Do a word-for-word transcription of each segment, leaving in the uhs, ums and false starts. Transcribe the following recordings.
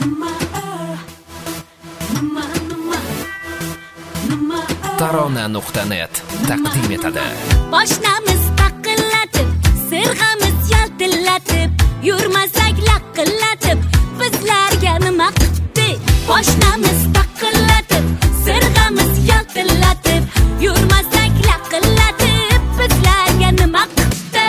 tarona nuqta net taqdim etadi. Boshlarimiz taqillatib, sirg'amiz yaltillatib, yurmasak laqillatib, bizlarga nima qipti? Boshlarimiz taqillatib, sirg'amiz yaltillatib, yurmasak laqillatib, bizlarga nima qipti?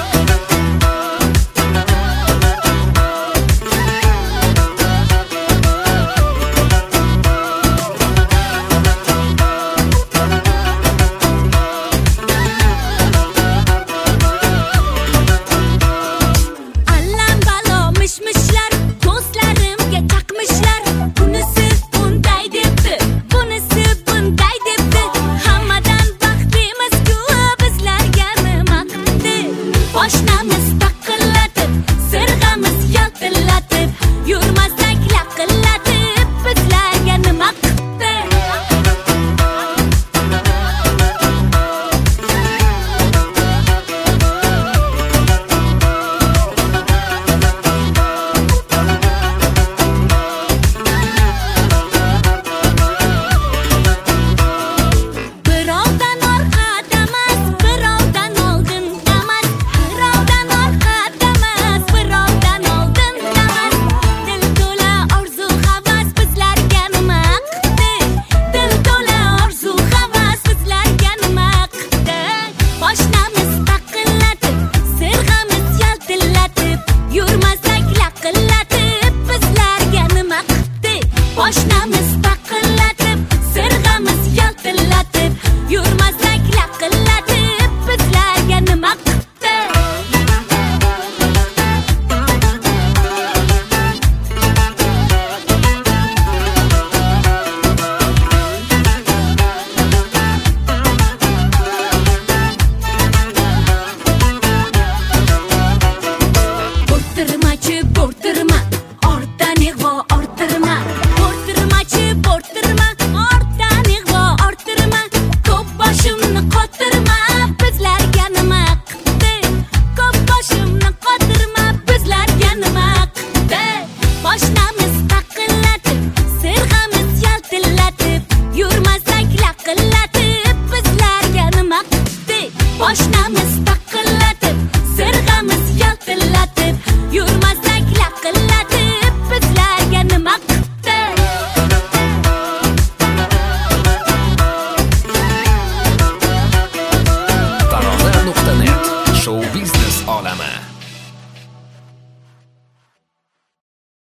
Boshlarimiz taqillatib, sirg'amiz yaltillatib, yurmasak laqillatib, bizlarga nima qipti? Birovdan orqada emas, birovdan oldin emas, birovdan orqada emas, birovdan oldin emas. Dil to'la orzu havas bizlarga nima qipti? Dil to'la orzu havas bizlarga nima qipti? Boshlarimiz taqillatib, sirg'amiz yaltillatib, yurmasak laqillatib, bizlarga nima qipti? Boshlarimiz taqillatib, sirg'amiz yaltillatib, yurmasak laqillatib, bizlarga nima qipti? Bo'rttirmachi bo'rttir